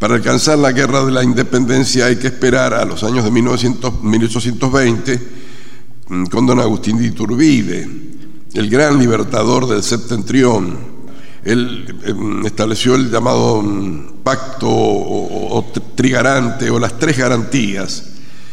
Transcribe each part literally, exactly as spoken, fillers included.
Para alcanzar la guerra de la independencia hay que esperar a los años de mil ochocientos veinte, con don Agustín de Iturbide, el gran libertador del septentrión. Él eh, estableció el llamado pacto o, o trigarante o las tres garantías,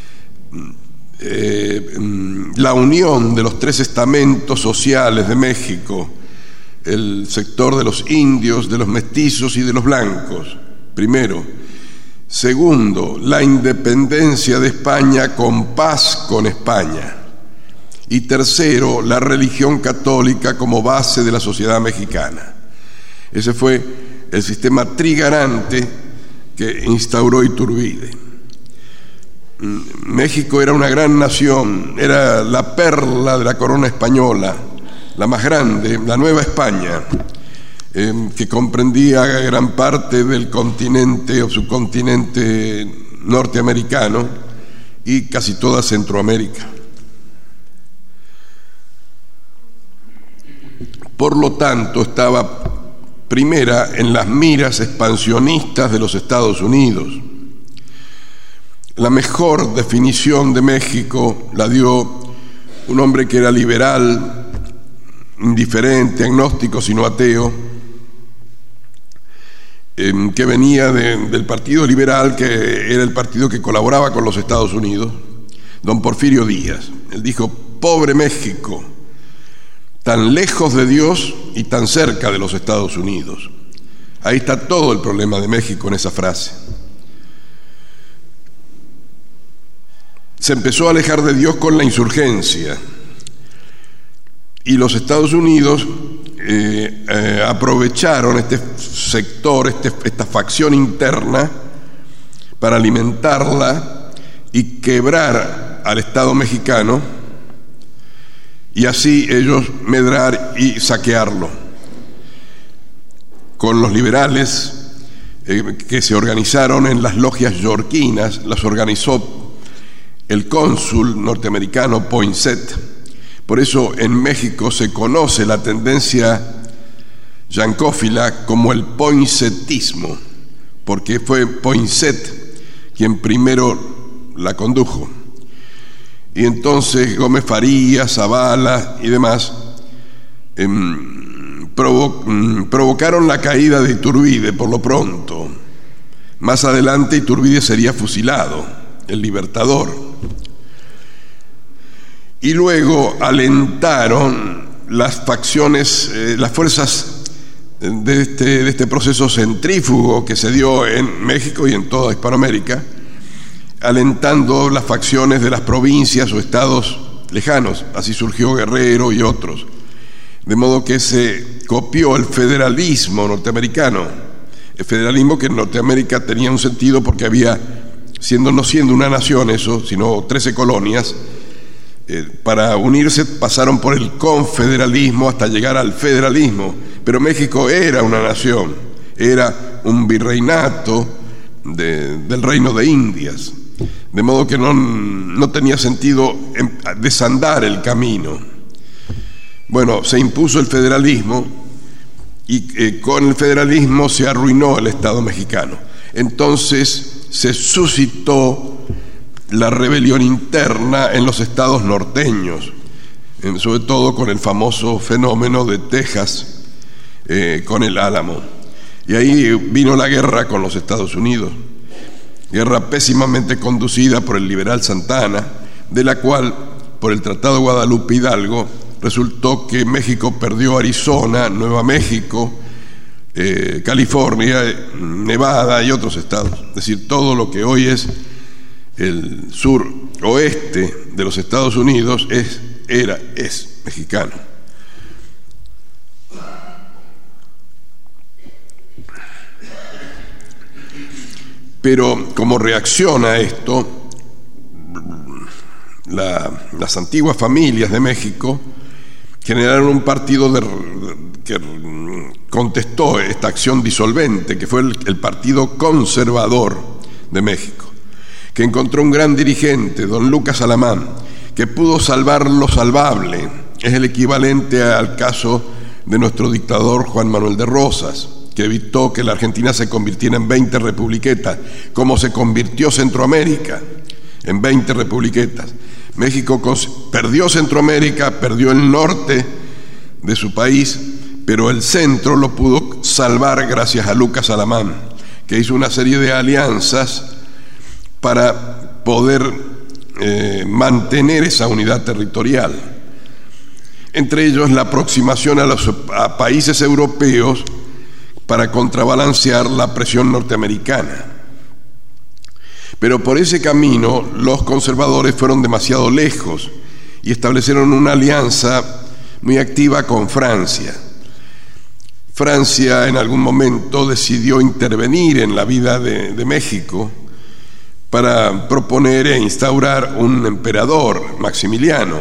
eh, la unión de los tres estamentos sociales de México, el sector de los indios, de los mestizos y de los blancos, primero. Segundo, la independencia de España con paz con España. Y tercero, la religión católica como base de la sociedad mexicana. Ese fue el sistema trigarante que instauró Iturbide. México era una gran nación, era la perla de la corona española, la más grande, la Nueva España, eh, que comprendía gran parte del continente o subcontinente norteamericano y casi toda Centroamérica. Por lo tanto, estaba primera en las miras expansionistas de los Estados Unidos. La mejor definición de México la dio un hombre que era liberal, indiferente, agnóstico, sino ateo, eh, que venía de, del Partido Liberal, que era el partido que colaboraba con los Estados Unidos, don Porfirio Díaz. Él dijo: pobre México, tan lejos de Dios y tan cerca de los Estados Unidos. Ahí está todo el problema de México en esa frase. Se empezó a alejar de Dios con la insurgencia y los Estados Unidos eh, eh, aprovecharon este sector, este, esta facción interna para alimentarla y quebrar al Estado mexicano, y así ellos medrar y saquearlo. Con los liberales eh, que se organizaron en las logias yorquinas, las organizó el cónsul norteamericano Poinsett. Por eso en México se conoce la tendencia yancófila como el poinsettismo, porque fue Poinsett quien primero la condujo. Y entonces Gómez Farías, Zavala y demás eh, provo provocaron la caída de Iturbide por lo pronto. Más adelante Iturbide sería fusilado, el libertador. Y luego alentaron las facciones, eh, las fuerzas de este, de este proceso centrífugo que se dio en México y en toda Hispanoamérica, alentando las facciones de las provincias o estados lejanos. Así surgió Guerrero y otros. De modo que se copió el federalismo norteamericano. El federalismo que en Norteamérica tenía un sentido porque había, siendo no siendo una nación eso, sino trece colonias, eh, para unirse pasaron por el confederalismo hasta llegar al federalismo. Pero México era una nación, era un virreinato de, del Reino de Indias. De modo que no, no tenía sentido desandar el camino. Bueno, se impuso el federalismo y eh, con el federalismo se arruinó el Estado mexicano. Entonces se suscitó la rebelión interna en los estados norteños, eh, sobre todo con el famoso fenómeno de Texas, eh, con el Álamo. Y ahí vino la guerra con los Estados Unidos. Guerra pésimamente conducida por el liberal Santana, de la cual, por el Tratado de Guadalupe Hidalgo, resultó que México perdió Arizona, Nueva México, eh, California, Nevada y otros estados. Es decir, todo lo que hoy es el sur oeste de los Estados Unidos es, era, es mexicano. Pero como reacción a esto, la, las antiguas familias de México generaron un partido de, que contestó esta acción disolvente, que fue el, el Partido Conservador de México, que encontró un gran dirigente, don Lucas Alamán, que pudo salvar lo salvable. Es el equivalente al caso de nuestro dictador Juan Manuel de Rosas. que evitó que la Argentina se convirtiera en veinte republiquetas, como se convirtió Centroamérica en veinte republiquetas. México perdió Centroamérica, perdió el norte de su país, pero el centro lo pudo salvar gracias a Lucas Alamán, que hizo una serie de alianzas para poder eh, mantener esa unidad territorial. Entre ellos la aproximación a los a países europeos para contrabalancear la presión norteamericana. Pero por ese camino los conservadores fueron demasiado lejos y establecieron una alianza muy activa con Francia. Francia en algún momento decidió intervenir en la vida de, de México para proponer e instaurar un emperador, Maximiliano.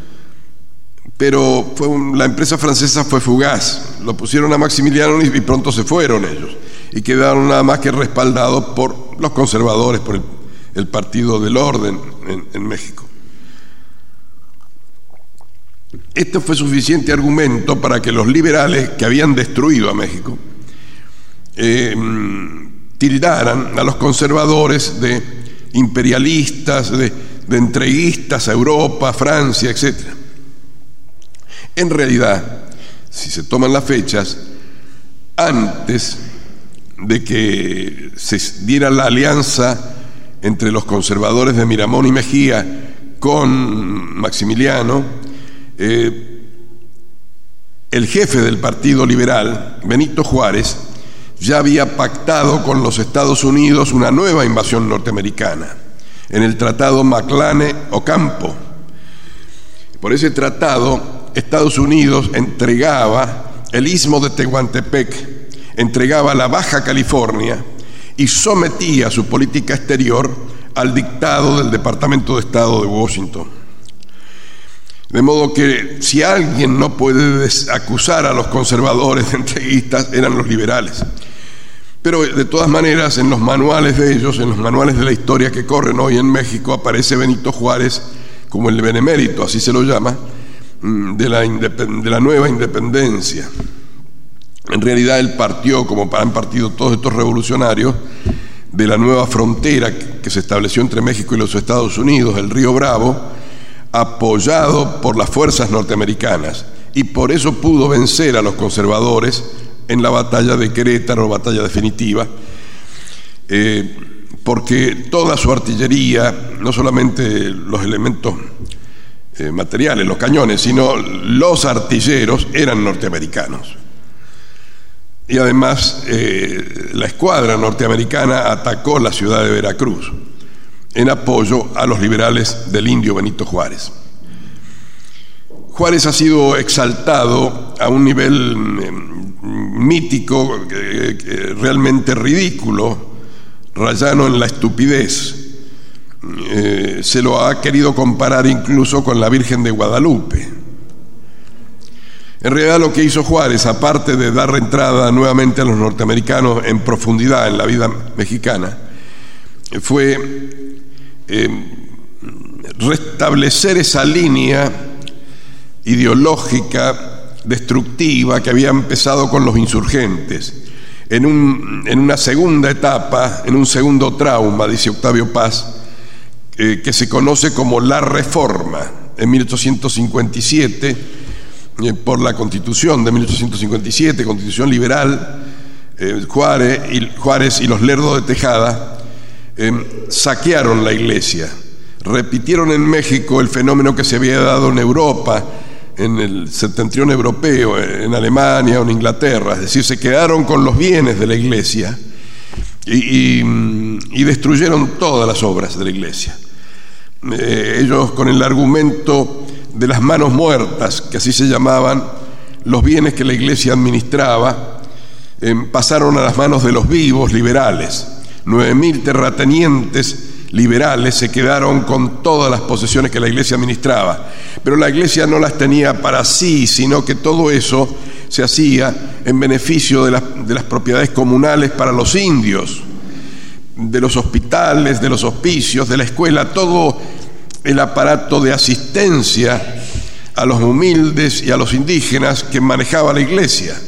Pero fue un, la empresa francesa fue fugaz, lo pusieron a Maximiliano y, y pronto se fueron ellos, y quedaron nada más que respaldados por los conservadores, por el, el Partido del Orden en, en México. Este fue suficiente argumento para que los liberales que habían destruido a México eh, tildaran a los conservadores de imperialistas, de, de entreguistas a Europa, Francia, etcétera. En realidad, si se toman las fechas, antes de que se diera la alianza entre los conservadores de Miramón y Mejía con Maximiliano, eh, el jefe del Partido Liberal, Benito Juárez, ya había pactado con los Estados Unidos una nueva invasión norteamericana en el Tratado Maclane-Ocampo. Por ese tratado, Estados Unidos entregaba el istmo de Tehuantepec, entregaba la Baja California y sometía su política exterior al dictado del Departamento de Estado de Washington. De modo que si alguien no puede acusar a los conservadores de entreguistas, eran los liberales. Pero de todas maneras, en los manuales de ellos, en los manuales de la historia que corren hoy en México, aparece Benito Juárez como el benemérito, así se lo llama, de la, de la nueva independencia. En realidad él partió, como han partido todos estos revolucionarios, de la nueva frontera que se estableció entre México y los Estados Unidos, el río Bravo, apoyado por las fuerzas norteamericanas, y por eso pudo vencer a los conservadores en la batalla de Querétaro, batalla definitiva, eh, porque toda su artillería, no solamente los elementos eh, materiales, los cañones, sino los artilleros eran norteamericanos. Y además eh, la escuadra norteamericana atacó la ciudad de Veracruz en apoyo a los liberales del indio Benito Juárez. Juárez ha sido exaltado a un nivel eh, mítico, eh, eh, realmente ridículo, rayano en la estupidez. Eh, se lo ha querido comparar incluso con la Virgen de Guadalupe. En realidad lo que hizo Juárez, aparte de dar entrada nuevamente a los norteamericanos en profundidad en la vida mexicana, fue eh, restablecer esa línea ideológica destructiva que había empezado con los insurgentes. En, un, en una segunda etapa, en un segundo trauma, dice Octavio Paz, eh, que se conoce como la Reforma, en mil ochocientos cincuenta y siete, eh, por la Constitución de mil ochocientos cincuenta y siete, Constitución liberal, eh, Juárez, y, Juárez y los Lerdos de Tejada eh, saquearon la iglesia, repitieron en México el fenómeno que se había dado en Europa, en el septentrión europeo, en Alemania o en Inglaterra, es decir, se quedaron con los bienes de la iglesia y, y, y destruyeron todas las obras de la iglesia. Eh, ellos, con el argumento de las manos muertas, que así se llamaban, los bienes que la iglesia administraba, eh, pasaron a las manos de los vivos liberales. Nueve mil terratenientes liberales se quedaron con todas las posesiones que la iglesia administraba, pero la iglesia no las tenía para sí, sino que todo eso se hacía en beneficio de las, de las propiedades comunales para los indios, de los hospitales, de los hospicios, de la escuela, todo el aparato de asistencia a los humildes y a los indígenas que manejaba la iglesia.